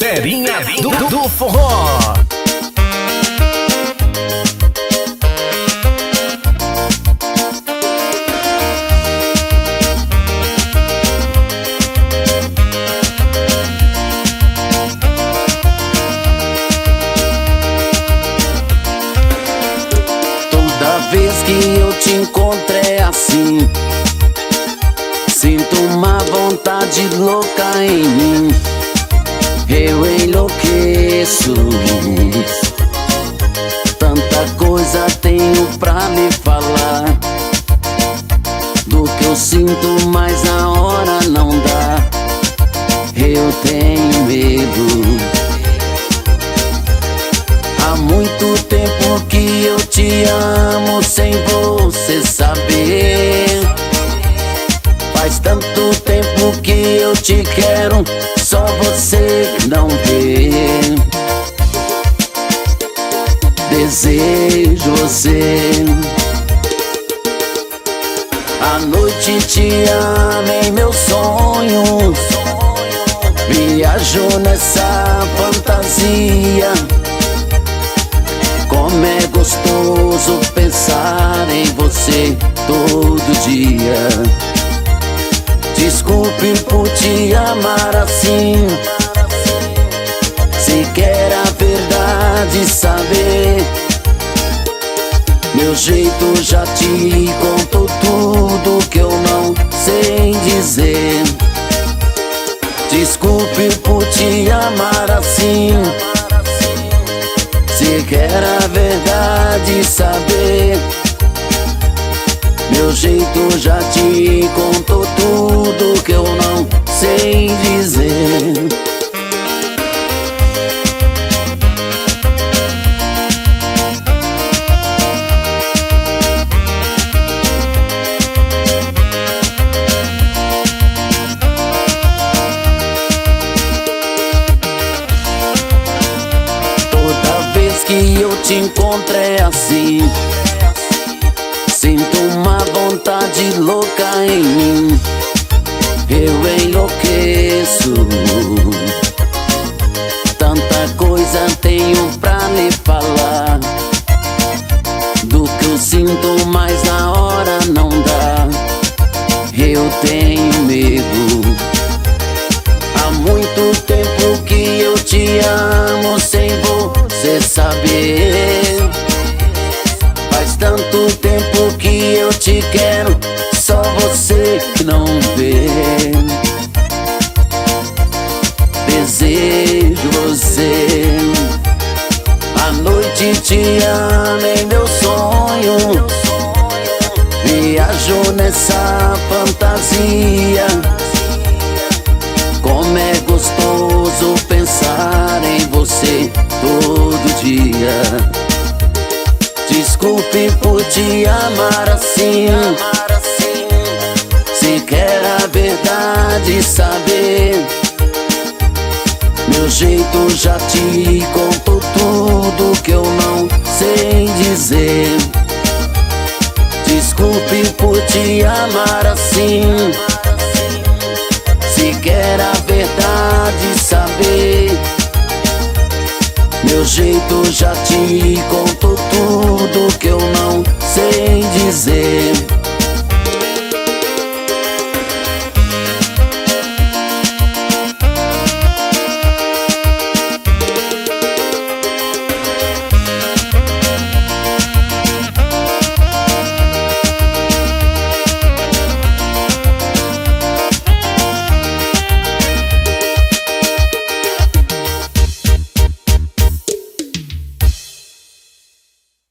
Ferinha do Forró. Toda vez que eu te encontro é assim, sinto uma vontade louca em mim. Eu enlouqueço, tanta coisa tenho pra lhe falar. Do que eu sinto, mas na hora não dá. Eu tenho medo. Há muito tempo que eu te amo sem você saber. Faz tanto tempo que eu te quero, só você não vê. Desejo você. À noite te amo em meu sonho. Viajo nessa fantasia. Como é gostoso pensar em você todo dia. Desculpe por te amar assim. Se quer a verdade saber, meu jeito já te contou tudo que eu não sei dizer. Desculpe por te amar assim. Se quer a verdade saber, meu jeito já te contou tudo que eu não sei dizer. Toda vez que eu te encontro é assim, sinto uma vontade louca em mim. Eu enlouqueço, tanta coisa tenho pra lhe falar. Do que eu sinto, mas na hora não dá. Eu tenho medo. Há muito tempo que eu te amo sem você saber. Faz tanto tempo que eu te quero, só você que não vê. Desejo você. À noite te amo em meu sonho. Viajo nessa fantasia. Como é gostoso pensar em você todo dia. Desculpe por te amar assim. Se quer a verdade saber, meu jeito já te contou tudo que eu não sei dizer. Desculpe por te amar assim. Se quer a verdade saber, meu jeito já te contou